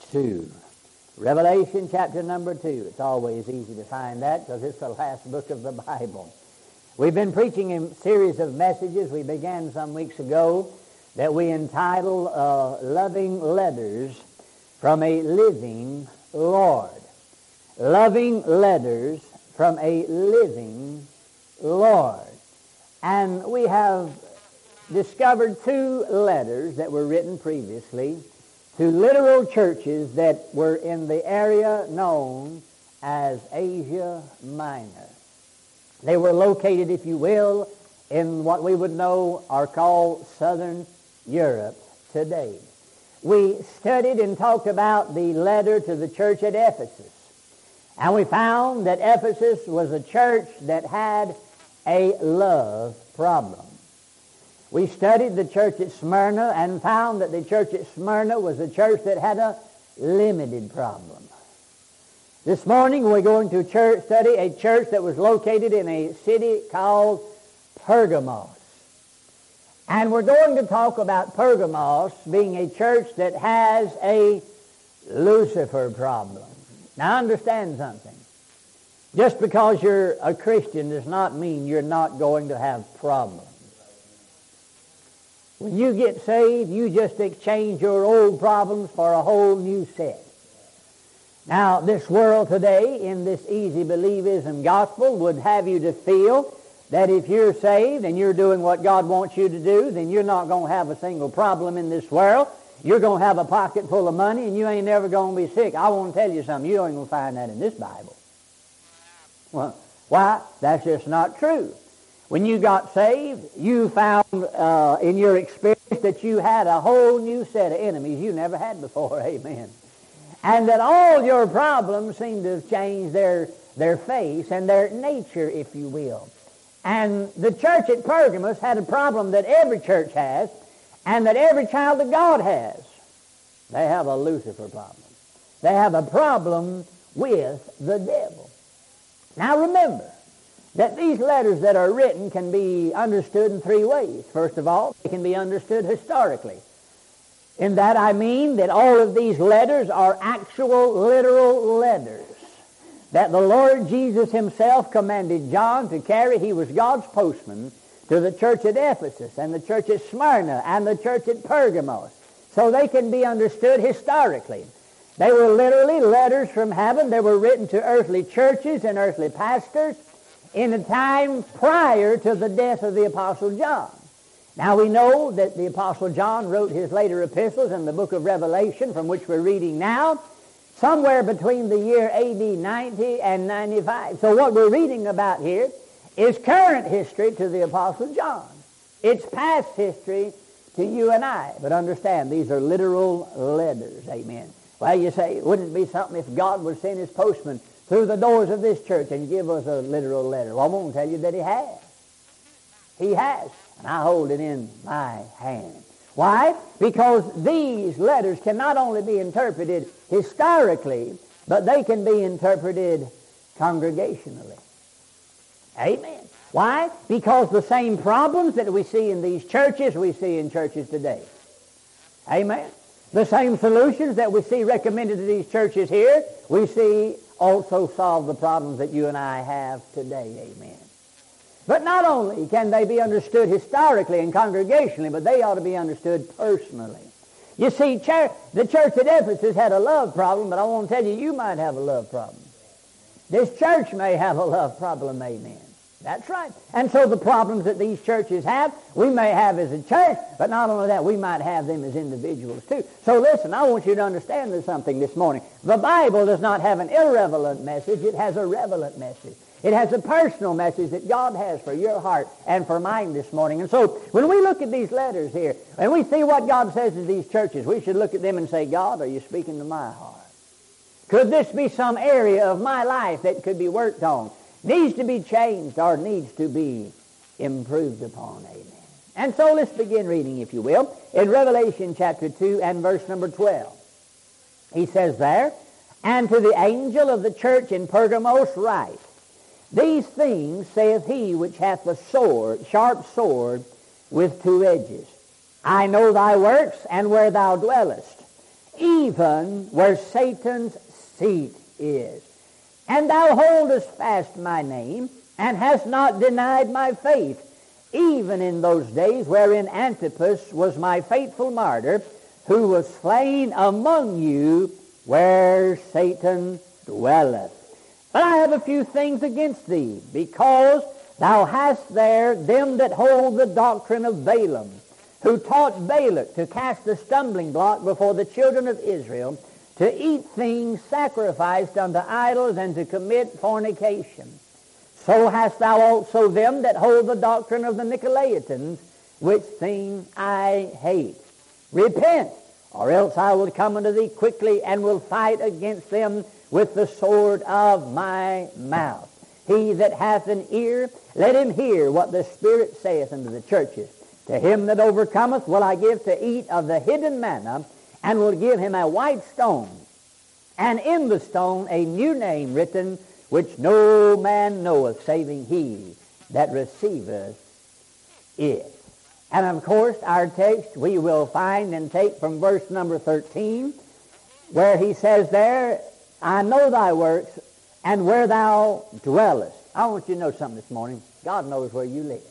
2. Revelation chapter number 2. It's always easy to find that because it's the last book of the Bible. We've been preaching a series of messages we began some weeks ago that we entitled Loving Letters from a Living Lord. Loving Letters from a Living Lord. And we have discovered 2 letters that were written previously to literal churches that were in the area known as Asia Minor. They were located, if you will, in what we would know are called Southern Europe today. We studied and talked about the letter to the church at Ephesus. And we found that Ephesus was a church that had a love problem. We studied the church at Smyrna and found that the church at Smyrna was a church that had a limited problem. This morning we're going to study a church that was located in a city called Pergamos. And we're going to talk about Pergamos being a church that has a Lucifer problem. Now understand something. Just because you're a Christian does not mean you're not going to have problems. When you get saved, you just exchange your old problems for a whole new set. Now, this world today, in this easy believism gospel, would have you to feel that if you're saved and you're doing what God wants you to do, then you're not going to have a single problem in this world. You're going to have a pocket full of money and you ain't never going to be sick. I want to tell you something. You don't even find that in this Bible. Well, why? That's just not true. When you got saved, you found in your experience that you had a whole new set of enemies you never had before. Amen. And that all your problems seem to have changed their face and their nature, if you will. And the church at Pergamos had a problem that every church has and that every child of God has. They have a Lucifer problem. They have a problem with the devil. Now remember that these letters that are written can be understood in 3 ways. First of all, they can be understood historically. In that I mean that all of these letters are actual, literal letters that the Lord Jesus himself commanded John to carry. He was God's postman to the church at Ephesus and the church at Smyrna and the church at Pergamos. So they can be understood historically. They were literally letters from heaven. They were written to earthly churches and earthly pastors in a time prior to the death of the Apostle John. Now we know that the Apostle John wrote his later epistles in the book of Revelation, from which we're reading now, somewhere between the year AD 90 and 95. So what we're reading about here is current history to the Apostle John. It's past history to you and I. But understand, these are literal letters. Amen. Well, you say, wouldn't it be something if God would send his postman through the doors of this church and give us a literal letter? Well, I'm going to tell you that he has. He has. And I hold it in my hand. Why? Because these letters can not only be interpreted historically, but they can be interpreted congregationally. Amen. Why? Because the same problems that we see in these churches, we see in churches today. Amen. The same solutions that we see recommended to these churches here, we see also solve the problems that you and I have today. Amen. But not only can they be understood historically and congregationally, but they ought to be understood personally. You see, the church at Ephesus had a love problem, but I want to tell you, you might have a love problem. This church may have a love problem, amen. That's right. And so the problems that these churches have, we may have as a church, but not only that, we might have them as individuals too. So listen, I want you to understand there's something this morning. The Bible does not have an irrelevant message. It has a relevant message. It has a personal message that God has for your heart and for mine this morning. And so when we look at these letters here and we see what God says to these churches, we should look at them and say, God, are you speaking to my heart? Could this be some area of my life that could be worked on, needs to be changed, or needs to be improved upon? Amen. And so let's begin reading, if you will, in Revelation chapter 2 and verse number 12. He says there, and to the angel of the church in Pergamos write, these things saith he which hath the sword, sharp sword with 2 edges. I know thy works, and where thou dwellest, even where Satan's seat is. And thou holdest fast my name, and hast not denied my faith, even in those days wherein Antipas was my faithful martyr, who was slain among you where Satan dwelleth. But I have a few things against thee, because thou hast there them that hold the doctrine of Balaam, who taught Balak to cast a stumbling block before the children of Israel, to eat things sacrificed unto idols, and to commit fornication. So hast thou also them that hold the doctrine of the Nicolaitans, which thing I hate. Repent, or else I will come unto thee quickly, and will fight against them with the sword of my mouth. He that hath an ear, let him hear what the Spirit saith unto the churches. To him that overcometh will I give to eat of the hidden manna, and will give him a white stone, and in the stone a new name written, which no man knoweth, saving he that receiveth it. And of course, our text we will find and take from verse number 13, where he says there, I know thy works, and where thou dwellest. I want you to know something this morning. God knows where you live.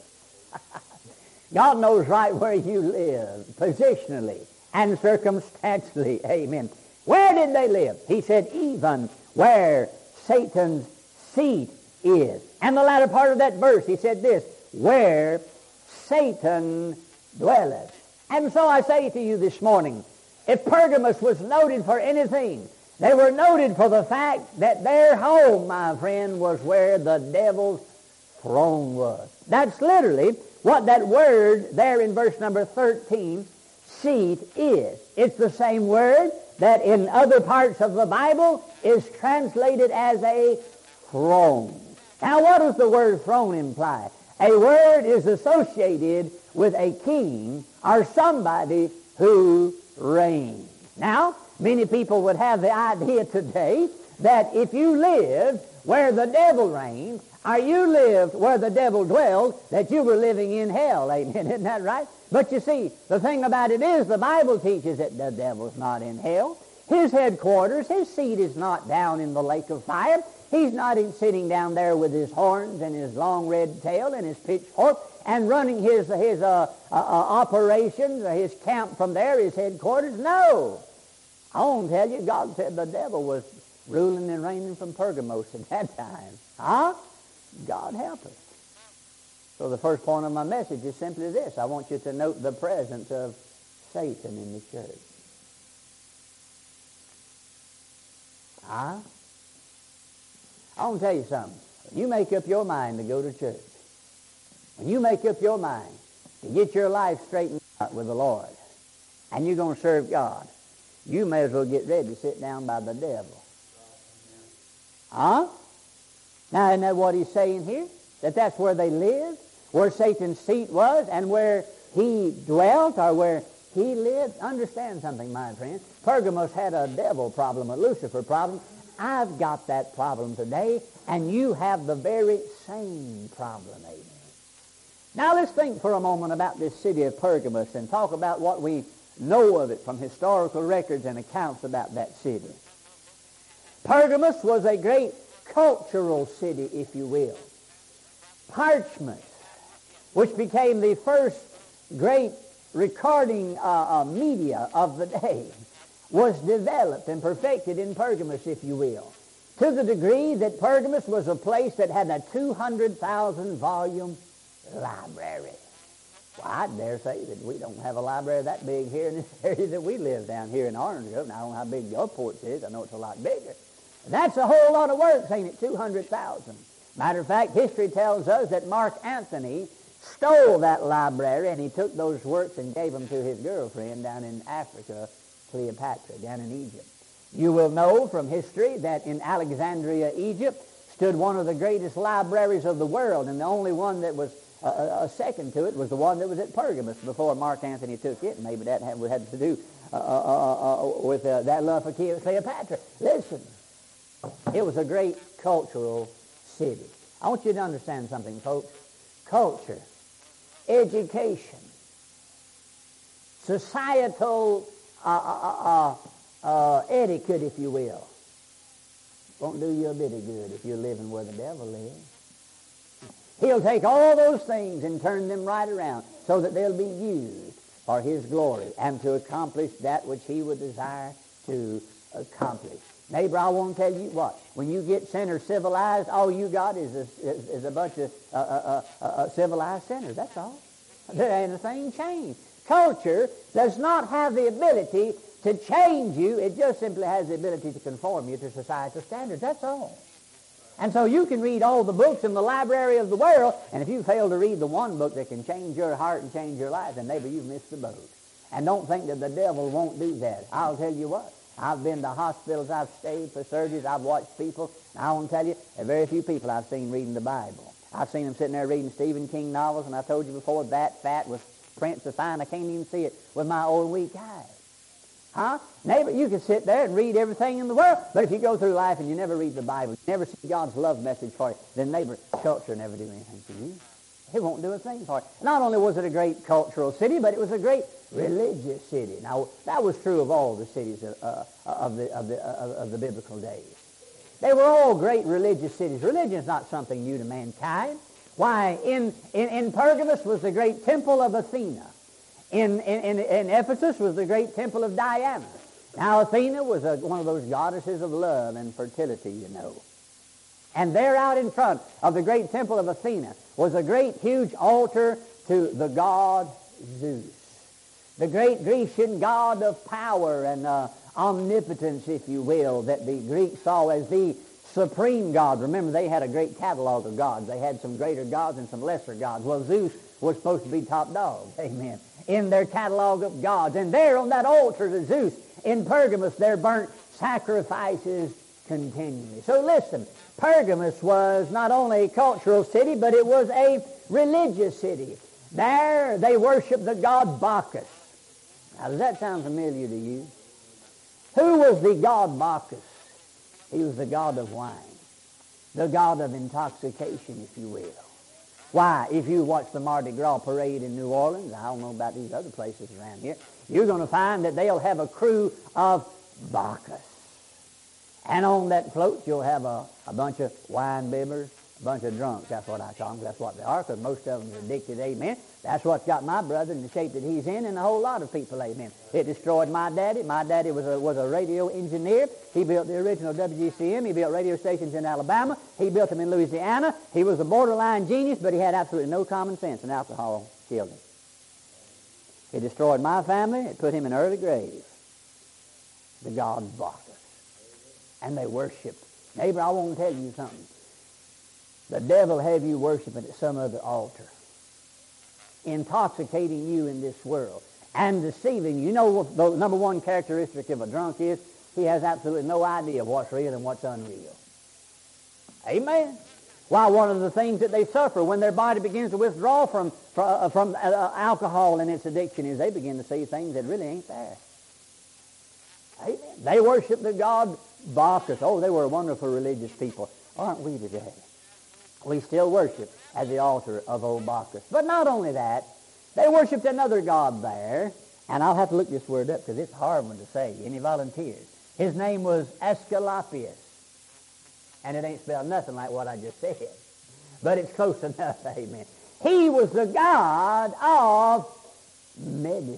God knows right where you live, positionally and circumstantially. Amen. Where did they live? He said, even where Satan's seat is. And the latter part of that verse, he said this, where Satan dwelleth. And so I say to you this morning, if Pergamos was noted for anything, they were noted for the fact that their home, my friend, was where the devil's throne was. That's literally what that word there in verse number 13, seat, is. It's the same word that in other parts of the Bible is translated as a throne. Now, what does the word throne imply? A word is associated with a king or somebody who reigns. Now, many people would have the idea today that if you lived where the devil reigned, or you lived where the devil dwelled, that you were living in hell. Amen. Isn't that right? But you see, the thing about it is the Bible teaches that the devil's not in hell. His headquarters, his seat is not down in the lake of fire. He's not sitting down there with his horns and his long red tail and his pitchfork and running his operations, his camp from there, his headquarters. No. I won't tell you, God said the devil was ruling and reigning from Pergamos at that time. Huh? God help us. So the first point of my message is simply this. I want you to note the presence of Satan in the church. Huh? I want to tell you something. When you make up your mind to go to church, when you make up your mind to get your life straightened out with the Lord, and you're going to serve God, you may as well get ready to sit down by the devil. Huh? Now, isn't that what he's saying here? That that's where they lived, where Satan's seat was, and where he dwelt, or where he lived? Understand something, my friend. Pergamos had a devil problem, a Lucifer problem. I've got that problem today, and you have the very same problem, amen. Now, let's think for a moment about this city of Pergamos and talk about what we know of it from historical records and accounts about that city. Pergamos was a great cultural city, if you will. Parchment, which became the first great recording media of the day, was developed and perfected in Pergamos, if you will, to the degree that Pergamos was a place that had a 200,000 volume library. Well, I dare say that we don't have a library that big here in this area that we live down here in Orange Grove. Now, I don't know how big your porch is. I know it's a lot bigger. That's a whole lot of works, ain't it? 200,000. Matter of fact, history tells us that Mark Antony stole that library, and he took those works and gave them to his girlfriend down in Africa, Cleopatra, down in Egypt. You will know from history that in Alexandria, Egypt, stood one of the greatest libraries of the world, and the only one that was a second to it was the one that was at Pergamos before Mark Antony took it. Maybe that had to do with that love for Cleopatra. Listen. It was a great cultural city. I want you to understand something, folks. Culture, education, societal etiquette, if you will. Won't do you a bit of good if you're living where the devil lives. He'll take all those things and turn them right around so that they'll be used for His glory and to accomplish that which He would desire to accomplish. Neighbor, I want to tell you what. When you get sinners civilized, all you got is a bunch of civilized sinners. That's all. There ain't a thing changed. Culture does not have the ability to change you. It just simply has the ability to conform you to societal standards. That's all. And so you can read all the books in the library of the world, and if you fail to read the one book that can change your heart and change your life, then maybe you've missed the boat. And don't think that the devil won't do that. I'll tell you what. I've been to hospitals, I've stayed for surgeries, I've watched people. I want to tell you, there are very few people I've seen reading the Bible. I've seen them sitting there reading Stephen King novels, and I told you before, that fat with print so fine I can't even see it with my old weak eyes. Huh? Neighbor, you can sit there and read everything in the world, but if you go through life and you never read the Bible, you never see God's love message for you, then neighbor, culture never do anything for you. It won't do a thing for you. Not only was it a great cultural city, but it was a great religious city. Now, that was true of all the cities of the biblical days. They were all great religious cities. Religion is not something new to mankind. Why, in Pergamus was the great temple of Athena. In Ephesus was the great temple of Diana. Now, Athena was one of those goddesses of love and fertility, you know. And there out in front of the great temple of Athena was a great, huge altar to the god Zeus, the great Grecian god of power and omnipotence, if you will, that the Greeks saw as the supreme god. Remember, they had a great catalog of gods. They had some greater gods and some lesser gods. Well, Zeus was supposed to be top dog, amen, in their catalog of gods. And there on that altar to Zeus in Pergamus, there burnt sacrifices continually. So listen, Pergamus was not only a cultural city, but it was a religious city. There they worshiped the god Bacchus. Now, does that sound familiar to you? Who was the god Bacchus? He was the god of wine, the god of intoxication, if you will. Why, if you watch the Mardi Gras parade in New Orleans, I don't know about these other places around here, you're going to find that they'll have a crew of Bacchus. And on that float, you'll have a bunch of wine bibbers, a bunch of drunks. That's what I call them. That's what they are, because most of them are addicted, amen. That's what's got my brother in the shape that he's in, and a whole lot of people, amen. It destroyed my daddy. My daddy was a radio engineer. He built the original WGCM. He built radio stations in Alabama. He built them in Louisiana. He was a borderline genius, but he had absolutely no common sense, and alcohol killed him. It destroyed my family. It put him in early grave. The god Bacchus. And they worshiped. Neighbor, I want to tell you something. The devil have you worshiping at some other altar, intoxicating you in this world and deceiving you. You know what the number one characteristic of a drunk is? He has absolutely no idea of what's real and what's unreal. Amen. Why, one of the things that they suffer when their body begins to withdraw from alcohol and its addiction is they begin to see things that really ain't there. Amen. They worship the god Bacchus. Oh, they were a wonderful religious people. Aren't we today? We still worship at the altar of old Bacchus. But not only that, they worshiped another god there, and I'll have to look this word up because it's a hard one to say. Any volunteers? His name was Aesculapius. And it ain't spelled nothing like what I just said. But it's close enough, amen. He was the god of medicine.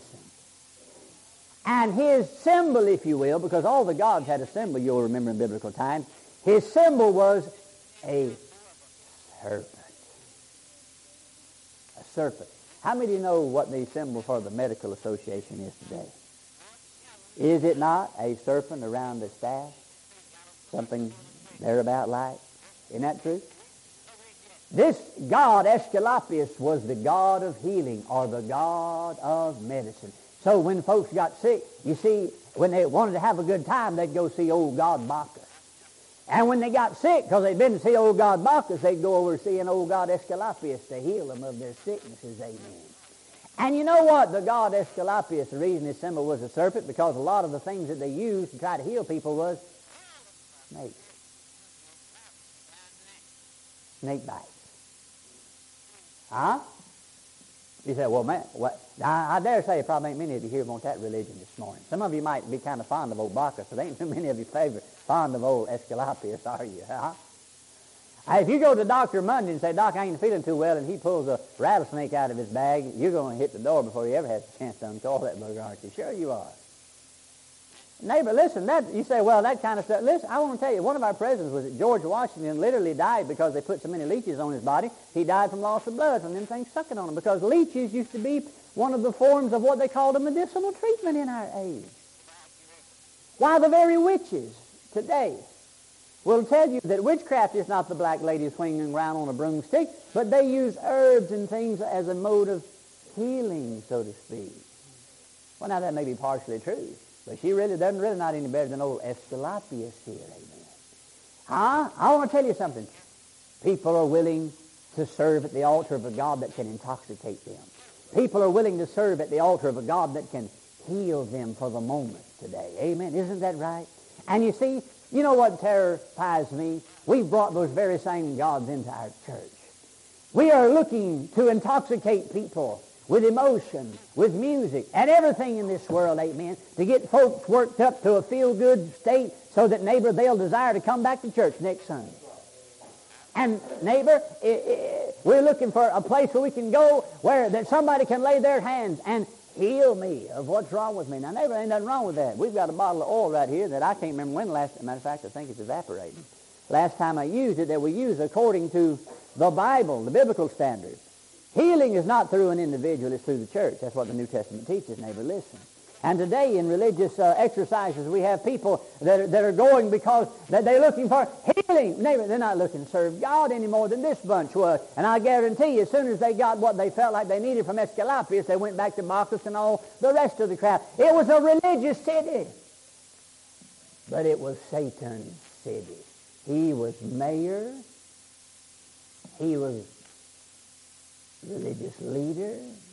And his symbol, if you will, because all the gods had a symbol, you'll remember in biblical times, his symbol was a serpent. A serpent. How many of you know what the symbol for the medical association is today? Is it not a serpent around a staff? Something thereabout like? Isn't that true? This god, Aesculapius, was the god of healing or the god of medicine. So when folks got sick, you see, when they wanted to have a good time, they'd go see old god Bacchus. And when they got sick, because they'd been to see old god Bacchus, they'd go over to see an old god Aesculapius to heal them of their sicknesses, amen. And you know what? The god Aesculapius, the reason his symbol was a serpent, because a lot of the things that they used to try to heal people was snakes. Snake bites. Huh? You say, well, man, what? I dare say probably ain't many of you here want that religion this morning. Some of you might be kind of fond of old Bacchus, but ain't too many of you fond of old Aesculapius, are you? Huh? If you go to Dr. Monday and say, Doc, I ain't feeling too well, and he pulls a rattlesnake out of his bag, you're going to hit the door before you ever has a chance to uncoil that bugger, aren't you? Sure you are. Neighbor, listen, you say, well, that kind of stuff. Listen, I want to tell you, one of our presidents was that George Washington literally died because they put so many leeches on his body. He died from loss of blood from them things sucking on him, because leeches used to be one of the forms of what they called a medicinal treatment in our age. Why, the very witches today will tell you that witchcraft is not the black lady swinging around on a broomstick, but they use herbs and things as a mode of healing, so to speak. Well, now that may be partially true, but she really doesn't not any better than old Aesculapius here, amen. Huh? I want to tell you something. People are willing to serve at the altar of a God that can intoxicate them. People are willing to serve at the altar of a God that can heal them for the moment today. Amen. Isn't that right? And you see, you know what terrifies me? We've brought those very same gods into our church. We are looking to intoxicate people with emotion, with music, and everything in this world, amen, to get folks worked up to a feel-good state so that, neighbor, they'll desire to come back to church next Sunday. And, neighbor, we're looking for a place where we can go where that somebody can lay their hands and heal me of what's wrong with me. Now, neighbor, ain't nothing wrong with that. We've got a bottle of oil right here that I can't remember when last, matter of fact, I think it's evaporating. Last time I used it, that we use according to the Bible, the biblical standards. Healing is not through an individual, it's through the church. That's what the New Testament teaches, neighbor, listen. And today in religious exercises, we have people that are going because that they're looking for healing. Neighbor, they're not looking to serve God any more than this bunch was. And I guarantee you, as soon as they got what they felt like they needed from Aesculapius, they went back to Bacchus and all the rest of the crowd. It was a religious city. But it was Satan's city. He was mayor. He was religious leader.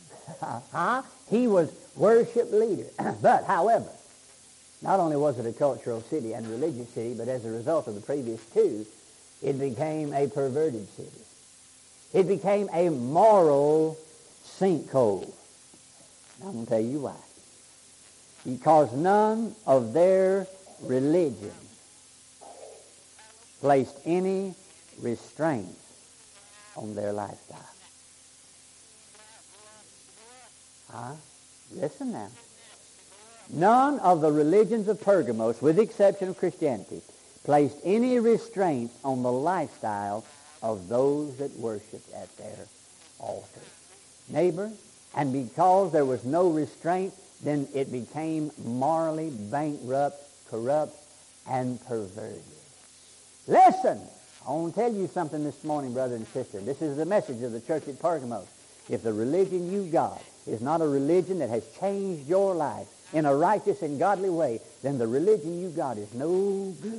He was worship leader. But, however, not only was it a cultural city and religious city, but as a result of the previous two, it became a perverted city. It became a moral sinkhole. I'm going to tell you why. Because none of their religions placed any restraints on their lifestyle. Listen now. None of the religions of Pergamos, with the exception of Christianity, placed any restraints on the lifestyle of those that worshiped at their altar. Neighbor, and because there was no restraint, then it became morally bankrupt, corrupt, and perverted. Listen, I want to tell you something this morning, brother and sister. This is the message of the church at Pergamos. If the religion you got is not a religion that has changed your life in a righteous and godly way, then the religion you got is no good.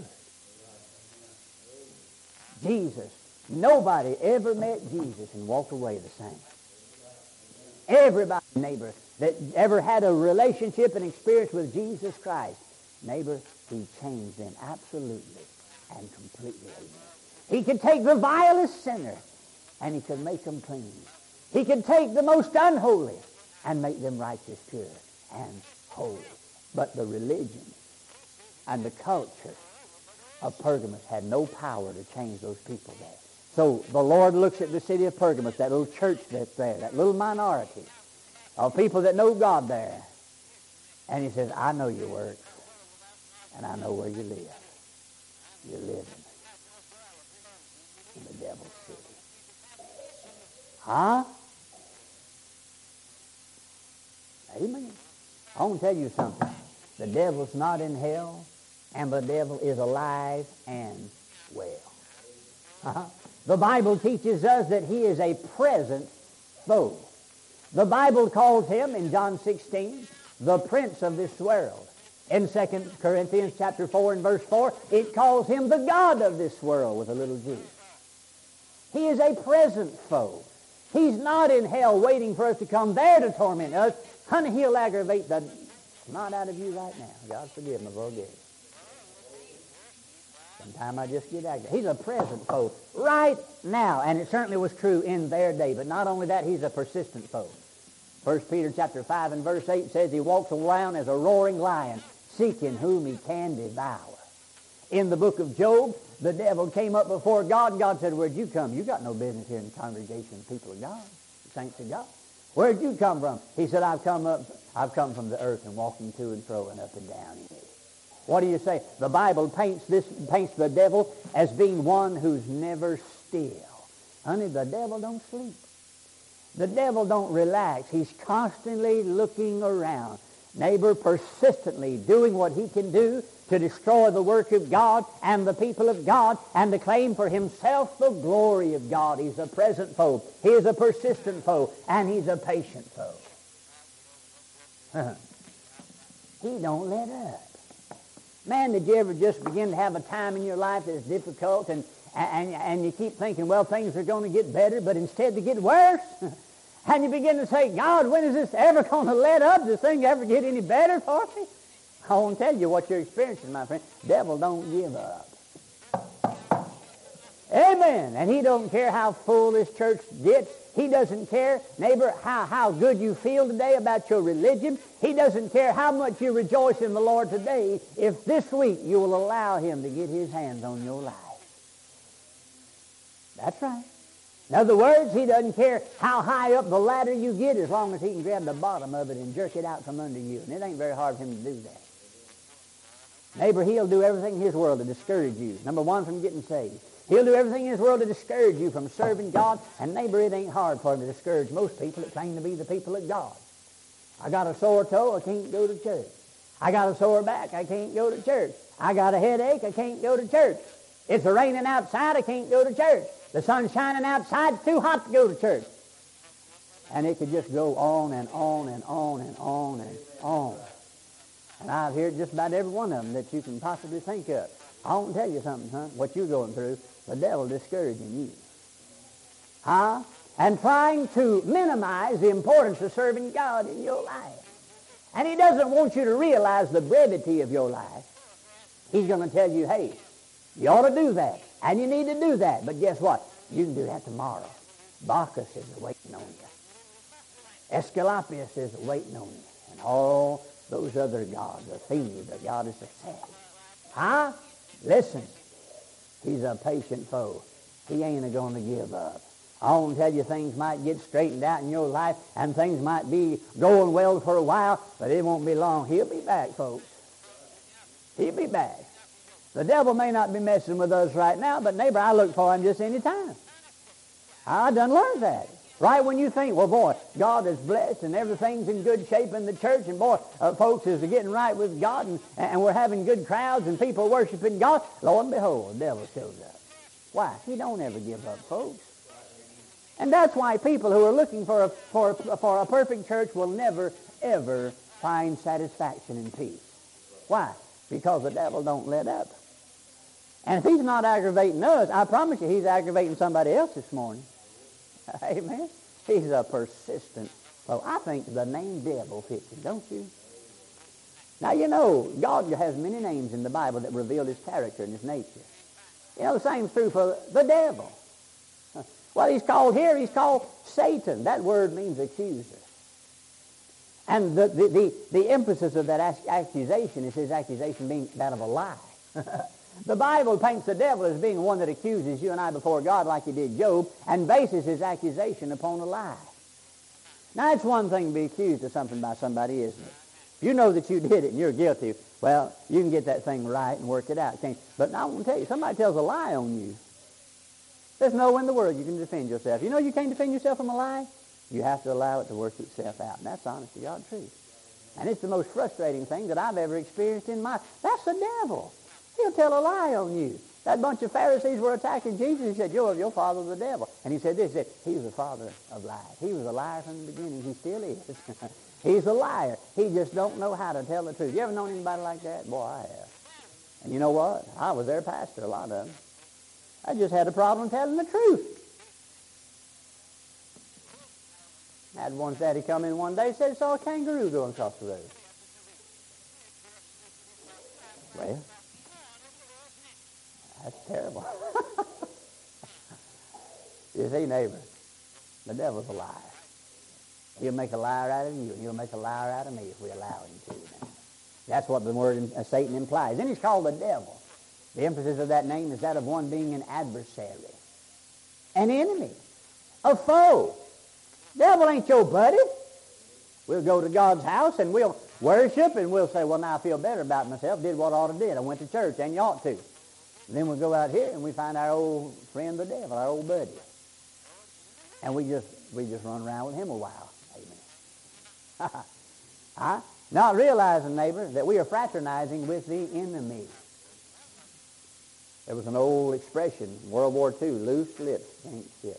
Jesus, nobody ever met Jesus and walked away the same. Everybody, neighbor, that ever had a relationship and experience with Jesus Christ, neighbor, he changed them absolutely and completely. Amen. He could take the vilest sinner and he could make them clean. He could take the most unholy and make them righteous, pure, and holy. But the religion and the culture of Pergamos had no power to change those people there. So the Lord looks at the city of Pergamos, that little church that's there, that little minority of people that know God there, and he says, I know your works, and I know where you live. You're living in the devil's city. Huh? Amen. I want to tell you something. The devil's not in hell, and the devil is alive and well. The Bible teaches us that he is a present foe. The Bible calls him, in John 16, the prince of this world. In 2 Corinthians chapter 4 and verse 4, it calls him the God of this world with a little g. He is a present foe. He's not in hell waiting for us to come there to torment us. Honey, he'll aggravate the snot out of you right now. God forgive me, forgive. Sometimes I just get aggravated. He's a present foe right now, and it certainly was true in their day. But not only that, he's a persistent foe. 1 Peter chapter 5 and verse 8 says he walks around as a roaring lion, seeking whom he can devour. In the book of Job, the devil came up before God, and God said, where'd you come? You got no business here in the congregation of the people of God, the saints of God. Where'd you come from? He said, I've come from the earth and walking to and fro and up and down in it. What do you say? The Bible paints the devil as being one who's never still. Honey, the devil don't sleep. The devil don't relax. He's constantly looking around. Neighbor, persistently doing what he can do to destroy the work of God and the people of God and to claim for himself the glory of God. He's a present foe. He is a persistent foe, and he's a patient foe. He don't let up. Man, did you ever just begin to have a time in your life that's difficult and you keep thinking, well, things are going to get better, but instead they get worse? And you begin to say, God, when is this ever going to let up? Does this thing ever get any better for me? I won't tell you what you're experiencing, my friend. Devil don't give up. Amen. And he don't care how full this church gets. He doesn't care, neighbor, how good you feel today about your religion. He doesn't care how much you rejoice in the Lord today if this week you will allow him to get his hands on your life. That's right. In other words, he doesn't care how high up the ladder you get as long as he can grab the bottom of it and jerk it out from under you. And it ain't very hard for him to do that. Neighbor, he'll do everything in his world to discourage you. Number one, from getting saved. He'll do everything in his world to discourage you from serving God. And neighbor, it ain't hard for him to discourage most people that claim to be the people of God. I got a sore toe, I can't go to church. I got a sore back, I can't go to church. I got a headache, I can't go to church. It's raining outside, I can't go to church. The sun's shining outside, it's too hot to go to church. And it could just go on and on and on and on and on. And I've heard just about every one of them that you can possibly think of. I won't tell you something, huh? What you're going through, the devil discouraging you. Huh? And trying to minimize the importance of serving God in your life. And he doesn't want you to realize the brevity of your life. He's going to tell you, hey, you ought to do that. And you need to do that. But guess what? You can do that tomorrow. Bacchus is waiting on you. Esculapius is waiting on you. And all those other gods, Athena, the goddess of sex. Huh? Listen, he's a patient foe. He ain't going to give up. I won't tell you things might get straightened out in your life and things might be going well for a while, but it won't be long. He'll be back, folks. He'll be back. The devil may not be messing with us right now, but neighbor, I look for him just any time. I done learned that. Right when you think, well, boy, God is blessed and everything's in good shape in the church, and boy, folks is getting right with God, and we're having good crowds and people worshiping God, lo and behold, the devil shows up. Why? He don't ever give up, folks. And that's why people who are looking for a perfect church will never, ever find satisfaction and peace. Why? Because the devil don't let up. And if he's not aggravating us, I promise you he's aggravating somebody else this morning. Amen. He's a persistent foe. I think the name devil fits him, don't you? Now, you know, God has many names in the Bible that reveal his character and his nature. You know, the same's true for the devil. Well, he's called Satan. That word means accuser. And the emphasis of that accusation is his accusation being that of a lie. The Bible paints the devil as being one that accuses you and I before God like he did Job and bases his accusation upon a lie. Now, it's one thing to be accused of something by somebody, isn't it? If you know that you did it and you're guilty, well, you can get that thing right and work it out, can't you? But I want to tell you, somebody tells a lie on you. There's no way in the world you can defend yourself. You know you can't defend yourself from a lie? You have to allow it to work itself out. And that's honest to God truth. And it's the most frustrating thing that I've ever experienced in my life. That's the devil. He'll tell a lie on you. That bunch of Pharisees were attacking Jesus. He said, your father's the devil. And he said this, he said, he was the father of lies. He was a liar from the beginning. He still is. He's a liar. He just don't know how to tell the truth. You ever known anybody like that? Boy, I have. And you know what? I was their pastor, a lot of them. I just had a problem telling the truth. I had one daddy come in one day and said he saw a kangaroo going across the road. Well, that's terrible. You see, neighbor, the devil's a liar. He'll make a liar out of you, and he'll make a liar out of me if we allow him to. Now, that's what the word Satan implies. Then he's called the devil. The emphasis of that name is that of one being an adversary, an enemy, a foe. Devil ain't your buddy. We'll go to God's house and we'll worship and we'll say, well, now I feel better about myself, did what I ought to did. I went to church and you ought to. And then we'll go out here and we find our old friend the devil, our old buddy. And we just run around with him a while. Amen. Huh? Not realizing, neighbor, that we are fraternizing with the enemy. There was an old expression in World War II, loose lips ain't shit.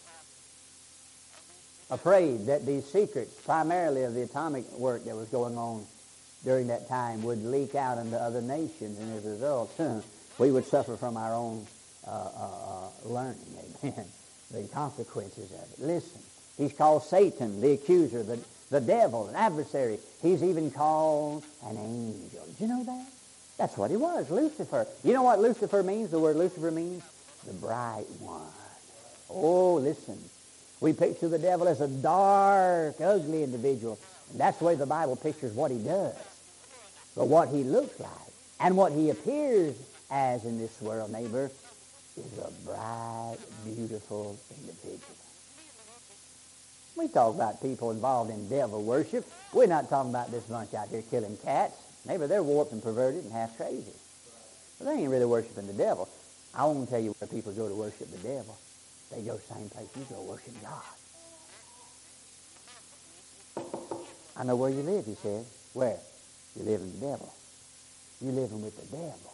Afraid that these secrets, primarily of the atomic work that was going on during that time, would leak out into other nations, and as a result, we would suffer from our own learning, amen, the consequences of it. Listen, he's called Satan, the accuser, the devil, an adversary. He's even called an angel. Did you know that? That's what he was, Lucifer. You know what Lucifer means? The word Lucifer means the bright one. Oh, listen. We picture the devil as a dark, ugly individual. And that's the way the Bible pictures what he does. But what he looks like and what he appears as in this world, neighbor, is a bright, beautiful individual. We talk about people involved in devil worship. We're not talking about this bunch out here killing cats. Neighbor, they're warped and perverted and half crazy. But they ain't really worshiping the devil. I won't tell you where people go to worship the devil. They go the same place you go, worship God. I know where you live, he said. Where? You live in the devil. You're living with the devil.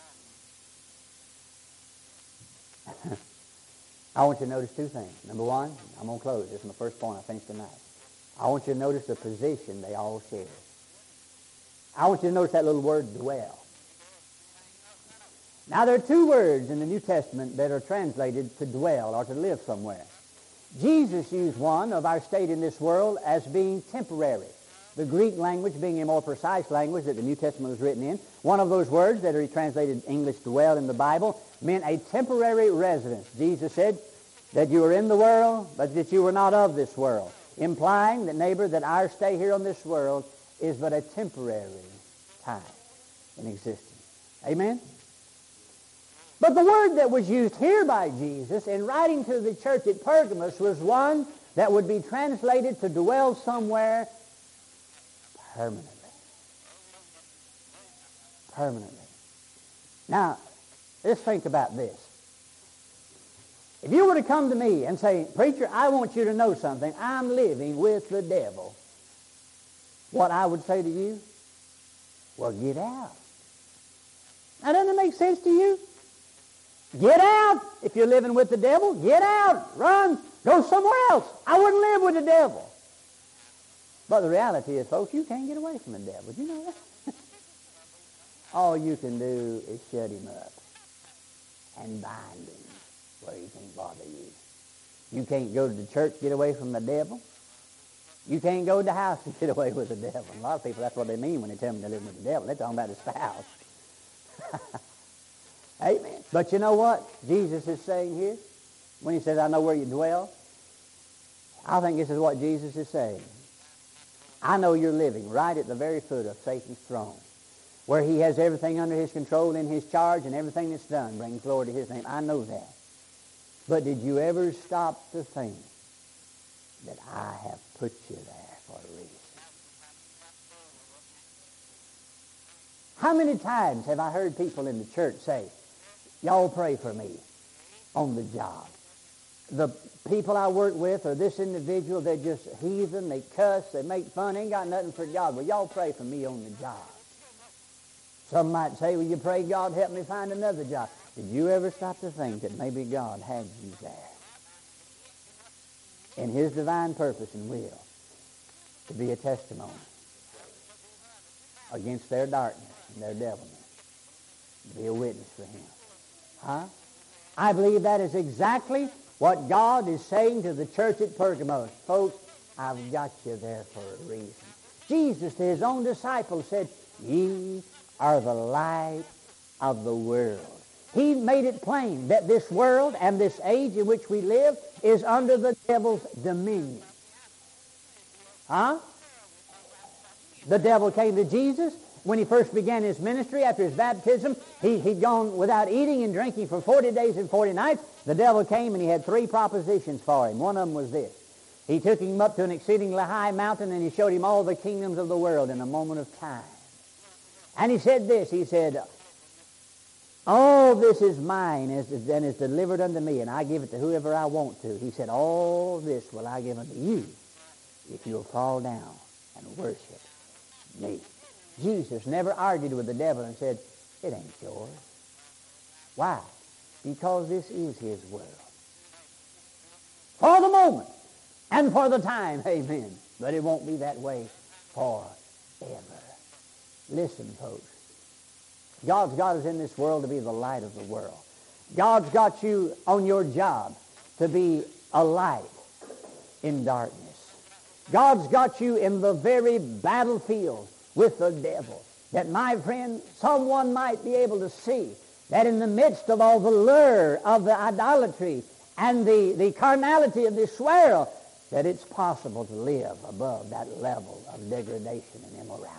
I want you to notice two things. Number one, I'm going to close. This is my first point I finished tonight. I want you to notice the position they all share. I want you to notice that little word, dwell. Now, there are two words in the New Testament that are translated to dwell or to live somewhere. Jesus used one of our state in this world as being temporary. The Greek language being a more precise language that the New Testament was written in. One of those words that are translated English dwell in the Bible meant a temporary residence. Jesus said that you were in the world, but that you were not of this world. Implying that, neighbor, that our stay here on this world is but a temporary time in existence. Amen? But the word that was used here by Jesus in writing to the church at Pergamos was one that would be translated to dwell somewhere permanently. Permanently. Now, let's think about this. If you were to come to me and say, preacher, I want you to know something. I'm living with the devil. What I would say to you? Well, get out. Now, doesn't it make sense to you? Get out. If you're living with the devil, get out. Run. Go somewhere else. I wouldn't live with the devil. But the reality is, folks, you can't get away from the devil. Do you know that? All you can do is shut him up and bind him where he can't bother you. You can't go to the church, get away from the devil. You can't go to the house and get away with the devil. And a lot of people, that's what they mean when they tell them they're living with the devil. They're talking about his spouse. Amen. But you know what Jesus is saying here? When he says, I know where you dwell. I think this is what Jesus is saying. I know you're living right at the very foot of Satan's throne, where he has everything under his control, in his charge, and everything that's done brings glory to his name. I know that. But did you ever stop to think that I have put you there for a reason? How many times have I heard people in the church say, y'all pray for me on the job? The people I work with or this individual, they're just heathen, they cuss, they make fun, ain't got nothing for God. Well, y'all pray for me on the job. Some might say, will you pray God help me find another job? Did you ever stop to think that maybe God had you there in his divine purpose and will to be a testimony against their darkness and their devilment, to be a witness for him? Huh? I believe that is exactly what God is saying to the church at Pergamos. Folks, I've got you there for a reason. Jesus to his own disciples said, ye are the light of the world. He made it plain that this world and this age in which we live is under the devil's dominion. Huh? The devil came to Jesus when he first began his ministry after his baptism. He'd gone without eating and drinking for 40 days and 40 nights. The devil came and he had 3 propositions for him. One of them was this. He took him up to an exceedingly high mountain and he showed him all the kingdoms of the world in a moment of time. And he said this. He said, all this is mine and is delivered unto me, and I give it to whoever I want to. He said, all this will I give unto you if you'll fall down and worship me. Jesus never argued with the devil and said, it ain't yours. Why? Because this is his world. For the moment and for the time, amen. But it won't be that way forever. Listen, folks. God's got us in this world to be the light of the world. God's got you on your job to be a light in darkness. God's got you in the very battlefield with the devil. That, my friend, someone might be able to see that in the midst of all the lure of the idolatry and the carnality of this world, that it's possible to live above that level of degradation and immorality.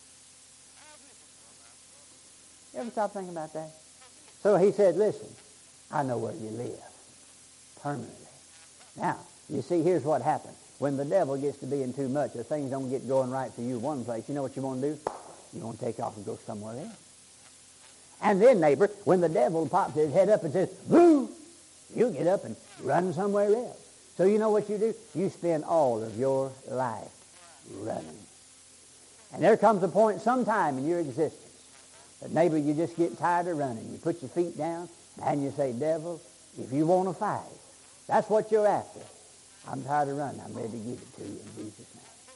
You ever stop thinking about that? So he said, listen, I know where you live permanently. Now, you see, here's what happens. When the devil gets to being too much, if things don't get going right for you one place, you know what you want to do? You want to take off and go somewhere else. And then, neighbor, when the devil pops his head up and says, boo, you get up and run somewhere else. So you know what you do? You spend all of your life running. And there comes a point sometime in your existence that, neighbor, you just get tired of running. You put your feet down and you say, devil, if you want to fight, that's what you're after. I'm tired of running. I'm ready to give it to you in Jesus'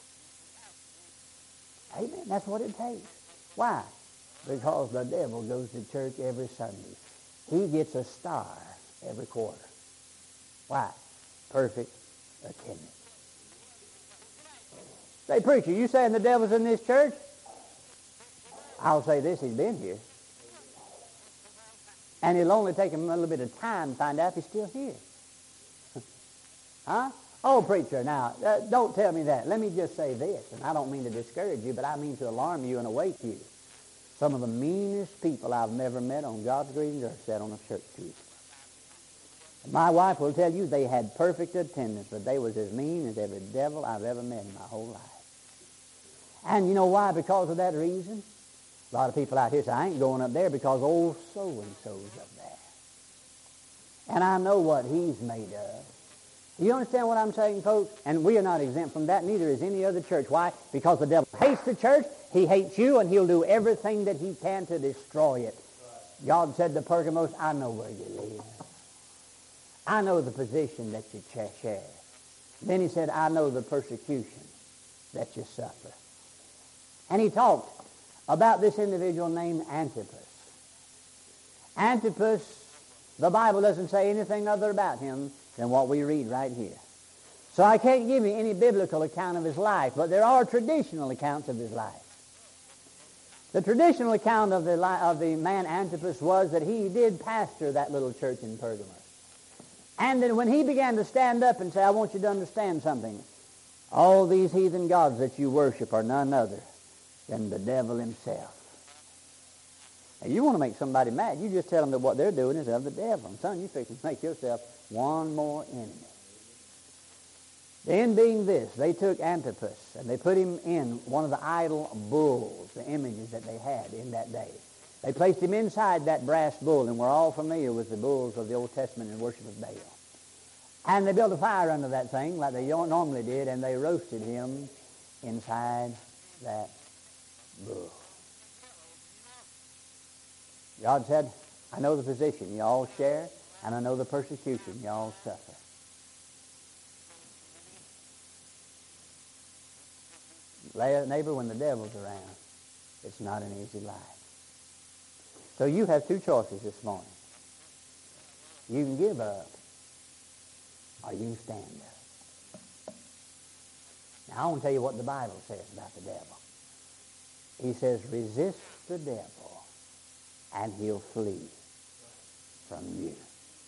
name. Amen. That's what it takes. Why? Because the devil goes to church every Sunday. He gets a star every quarter. Why? Perfect attendance. Say, preacher, you saying the devil's in this church? I'll say this, he's been here. And it'll only take him a little bit of time to find out if he's still here. Huh? Oh, preacher, now, don't tell me that. Let me just say this, and I don't mean to discourage you, but I mean to alarm you and awake you. Some of the meanest people I've never met on God's green earth sat on a church pew. My wife will tell you they had perfect attendance, but they was as mean as every devil I've ever met in my whole life. And you know why? Because of that reason. A lot of people out here say, I ain't going up there because old so-and-so's up there. And I know what he's made of. Do you understand what I'm saying, folks? And we are not exempt from that, neither is any other church. Why? Because the devil hates the church, he hates you, and he'll do everything that he can to destroy it. God said to Pergamos, I know where you live. I know the position that you share. Then he said, I know the persecution that you suffer. And he talked about this individual named Antipas. Antipas, the Bible doesn't say anything other about him than what we read right here. So I can't give you any biblical account of his life, but there are traditional accounts of his life. The traditional account of the man Antipas was that he did pastor that little church in Pergamos. And then when he began to stand up and say, I want you to understand something. All these heathen gods that you worship are none other than the devil himself. Now, you want to make somebody mad, you just tell them that what they're doing is of the devil. And son, you fix to make yourself one more enemy. The end being this, they took Antipas and they put him in one of the idol bulls, the images that they had in that day. They placed him inside that brass bull, and we're all familiar with the bulls of the Old Testament and worship of Baal. And they built a fire under that thing like they normally did, and they roasted him inside that bull. God said, I know the position you all share, and I know the persecution you all suffer. Neighbor, when the devil's around, it's not an easy life. So you have two choices this morning. You can give up, or you can stand up. Now, I want to tell you what the Bible says about the devil. He says, resist the devil, and he'll flee from you.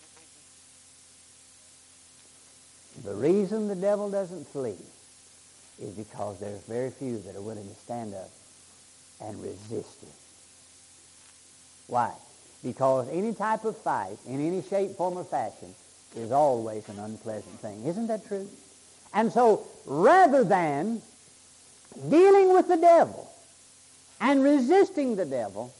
The reason the devil doesn't flee is because there's very few that are willing to stand up and resist it. Why? Because any type of fight, in any shape, form, or fashion, is always an unpleasant thing. Isn't that true? And so, rather than dealing with the devil and resisting the devil,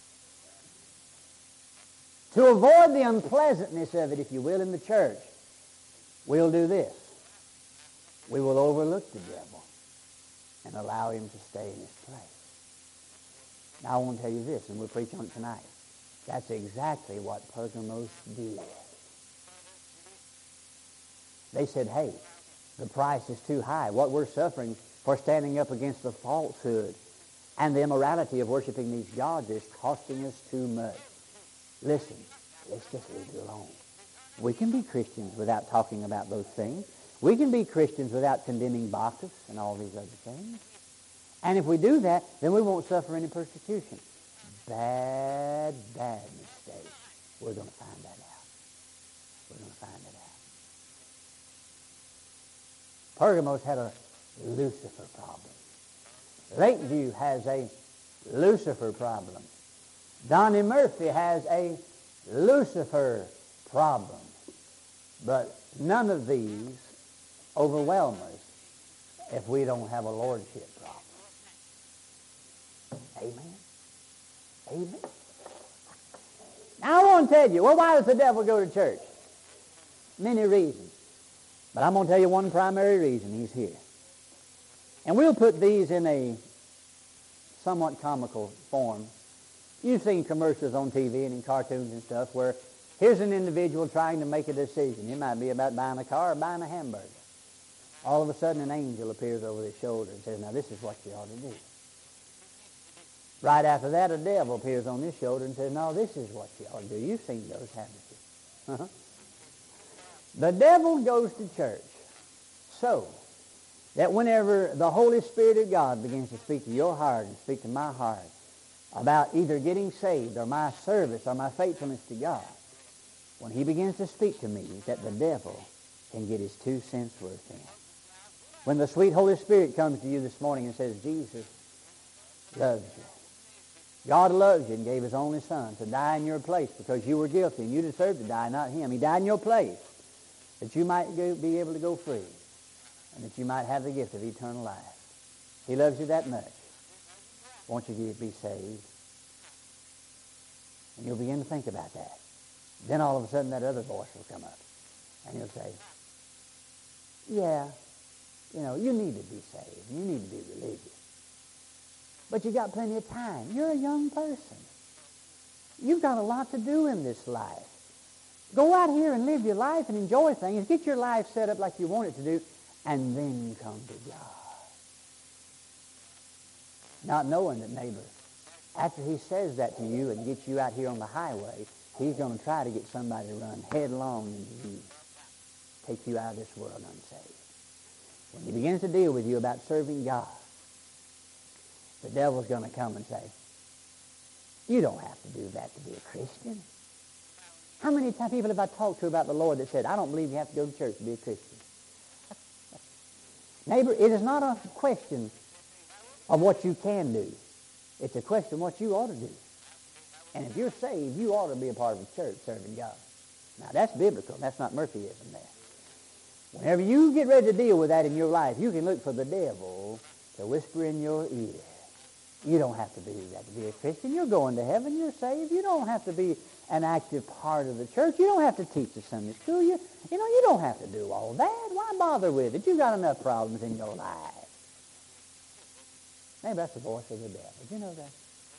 to avoid the unpleasantness of it, if you will, in the church, we'll do this. We will overlook the devil and allow him to stay in his place. Now, I want to tell you this, and we'll preach on it tonight. That's exactly what Pergamos did. They said, hey, the price is too high. What we're suffering for standing up against the falsehood and the immorality of worshiping these gods is costing us too much. Listen, let's just leave it alone. We can be Christians without talking about those things. We can be Christians without condemning Bacchus and all these other things. And if we do that, then we won't suffer any persecution. Bad mistake. We're going to find that out. We're going to find it out. Pergamos had a Lucifer problem. Lakeview has a Lucifer problem. Donnie Murphy has a Lucifer problem. But none of these overwhelm us if we don't have a lordship problem. Amen? Amen? Now I want to tell you, well, why does the devil go to church? Many reasons. But I'm going to tell you one primary reason he's here. And we'll put these in a somewhat comical form. You've seen commercials on TV and in cartoons and stuff where here's an individual trying to make a decision. It might be about buying a car or buying a hamburger. All of a sudden an angel appears over his shoulder and says, now this is what you ought to do. Right after that, a devil appears on his shoulder and says, no, this is what you ought to do. You've seen those, haven't you? Uh-huh. The devil goes to church so that whenever the Holy Spirit of God begins to speak to your heart and speak to my heart about either getting saved or my service or my faithfulness to God, when he begins to speak to me, that the devil can get his 2 cents worth in. When the sweet Holy Spirit comes to you this morning and says, Jesus loves you. God loves you and gave his only son to die in your place because you were guilty and you deserved to die, not him. He died in your place that you might be able to go free and that you might have the gift of eternal life. He loves you that much. Won't you be saved? And you'll begin to think about that. Then all of a sudden that other voice will come up and he'll say, yeah, you need to be saved. You need to be religious. But you got plenty of time. You're a young person. You've got a lot to do in this life. Go out here and live your life and enjoy things. Get your life set up like you want it to do, and then come to God. Not knowing that, neighbor, after he says that to you and gets you out here on the highway, he's going to try to get somebody to run headlong into you, take you out of this world unsaved. When he begins to deal with you about serving God, the devil's going to come and say, you don't have to do that to be a Christian. How many people have I talked to about the Lord that said, I don't believe you have to go to church to be a Christian? Neighbor, it is not a question of what you can do. It's a question of what you ought to do. And if you're saved, you ought to be a part of the church serving God. Now, that's biblical. That's not Murphyism there. Whenever you get ready to deal with that in your life, you can look for the devil to whisper in your ear. You don't have to do that to be a Christian. You're going to heaven. You're saved. You don't have to be an active part of the church. You don't have to teach the Sunday school. You don't have to do all that. Why bother with it? You've got enough problems in your life. Maybe that's the voice of the devil. Did you know that?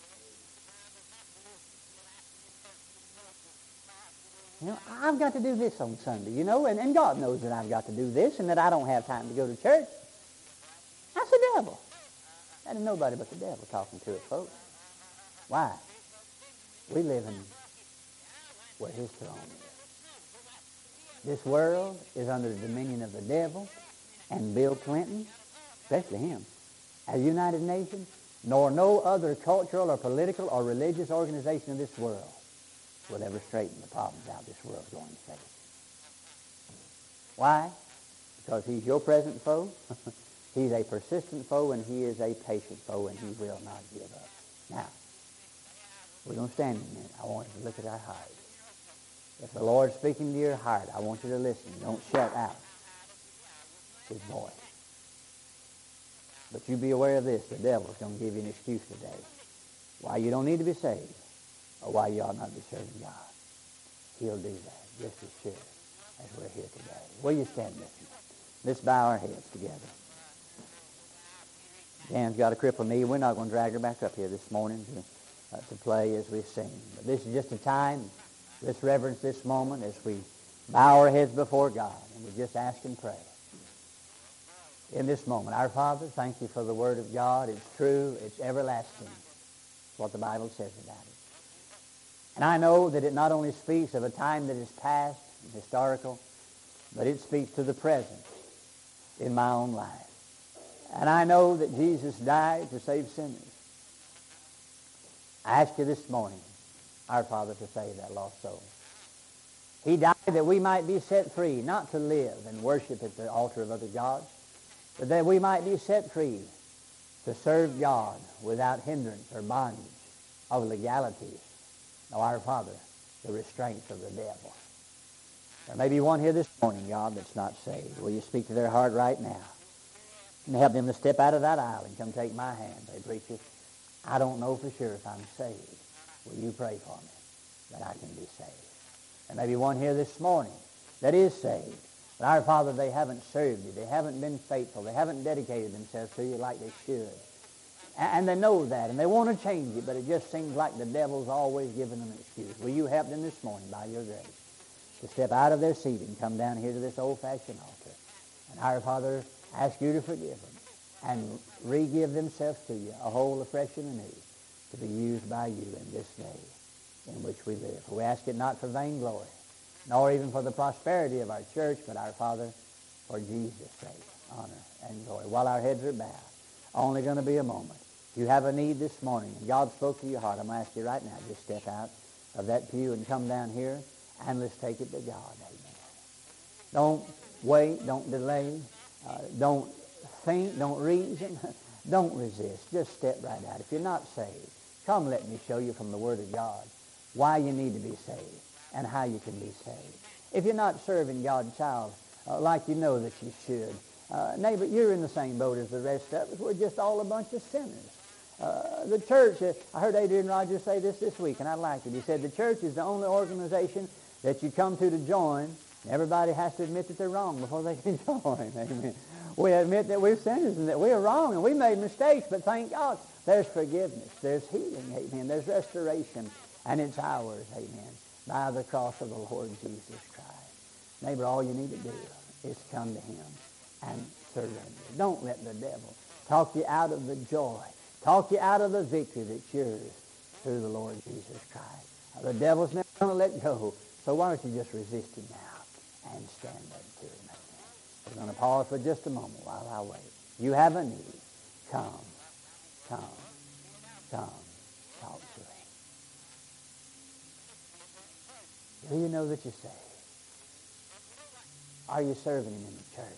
I've got to do this on Sunday, and God knows that I've got to do this and that I don't have time to go to church. That's the devil. That ain't nobody but the devil talking to us, folks. Why? We live in where his throne is. This world is under the dominion of the devil and Bill Clinton, especially him, as United Nations, nor no other cultural or political or religious organization in this world will ever straighten the problems out this world's going to face. Why? Because he's your present foe He's a persistent foe, and he is a patient foe, and he will not give up. Now, we're going to stand in a minute. I want you to look at our heart. If the Lord's speaking to your heart, I want you to listen. Don't shut out his voice. But you be aware of this. The devil's going to give you an excuse today why you don't need to be saved or why you ought not be serving God. He'll do that just as sure as we're here today. Will you stand with me? Let's bow our heads together. Jan's got a crippled knee. We're not going to drag her back up here this morning to play as we sing. But this is just a time, let's reverence this moment as we bow our heads before God and we just ask and pray. In this moment, our Father, thank you for the Word of God. It's true. It's everlasting. It's what the Bible says about it. And I know that it not only speaks of a time that is past and historical, but it speaks to the present in my own life. And I know that Jesus died to save sinners. I ask you this morning, our Father, to save that lost soul. He died that we might be set free, not to live and worship at the altar of other gods, but that we might be set free to serve God without hindrance or bondage of legalities. Now, our Father, the restraints of the devil. There may be one here this morning, God, that's not saved. Will you speak to their heart right now? And help them to step out of that aisle and come take my hand. Say, preacher, I don't know for sure if I'm saved. Will you pray for me that I can be saved? There may be one here this morning that is saved. But our Father, they haven't served you. They haven't been faithful. They haven't dedicated themselves to you like they should. And they know that, and they want to change it, but it just seems like the devil's always giving them an excuse. Will you help them this morning by your grace to step out of their seat and come down here to this old-fashioned altar? And our Father, ask you to forgive them and re-give themselves to you, a whole afresh and anew, to be used by you in this day in which we live. For we ask it not for vainglory, nor even for the prosperity of our church, but our Father, for Jesus' sake, honor and glory. While our heads are bowed, only going to be a moment. If you have a need this morning and God spoke to your heart, I'm going to ask you right now, just step out of that pew and come down here and let's take it to God. Amen. Don't wait, don't delay, don't think, don't reason, don't resist. Just step right out. If you're not saved, come let me show you from the Word of God why you need to be saved and how you can be saved. If you're not serving God, child, like you know that you should, neighbor, you're in the same boat as the rest of us. We're just all a bunch of sinners. The church, I heard Adrian Rogers say this week, and I liked it. He said the church is the only organization that you come to join. Everybody has to admit that they're wrong before they can join. Amen. We admit that we're sinners and that we're wrong and we made mistakes, but thank God there's forgiveness, there's healing, amen, there's restoration, and it's ours, amen, by the cross of the Lord Jesus Christ. Neighbor, all you need to do is come to him and surrender. Don't let the devil talk you out of the joy, talk you out of the victory that's yours through the Lord Jesus Christ. The devil's never going to let go, so why don't you just resist him now and stand up to him. We're going to pause for just a moment while I wait. You have a need. Come, talk to him. Do you know that you're saved? Are you serving him in the church?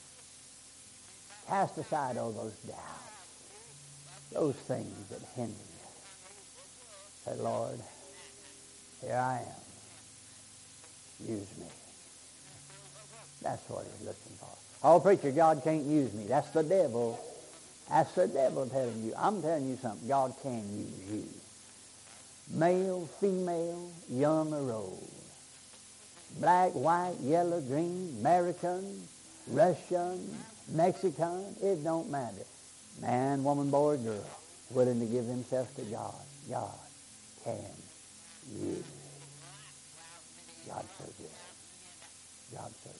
Cast aside all those doubts, those things that hinder you. Say, Lord, here I am. Use me. That's what he's looking for. Oh, preacher, God can't use me. That's the devil. That's the devil telling you. I'm telling you something. God can use you. Male, female, young or old. Black, white, yellow, green, American, Russian, Mexican. It don't matter. Man, woman, boy, or girl, willing to give themselves to God. God can use. God's so good. God's so good.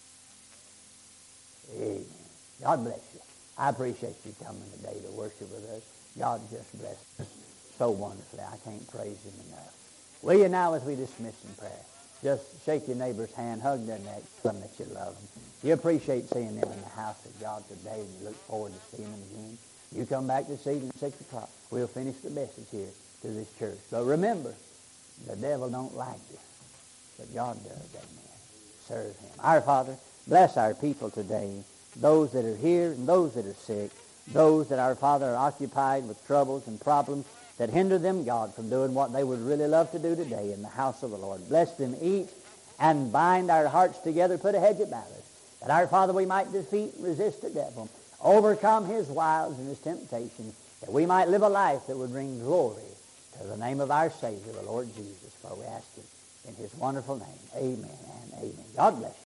Amen. God bless you. I appreciate you coming today to worship with us. God just bless us so wonderfully. I can't praise him enough. Will you now, as we dismiss in prayer, just shake your neighbor's hand, hug their neck, tell them that you love them. You appreciate seeing them in the house of God today, and you look forward to seeing them again. You come back this evening at 6 o'clock. We'll finish the message here to this church. But remember, the devil don't like you, but God does, amen. Serve him. Our Father, bless our people today. those that are here and those that are sick, those that, our Father, are occupied with troubles and problems that hinder them, God, from doing what they would really love to do today in the house of the Lord. Bless them each and bind our hearts together, put a hedge about us, that, our Father, we might defeat and resist the devil, overcome his wiles and his temptations, that we might live a life that would bring glory to the name of our Savior, the Lord Jesus. For we ask it in his wonderful name. Amen and amen. God bless you.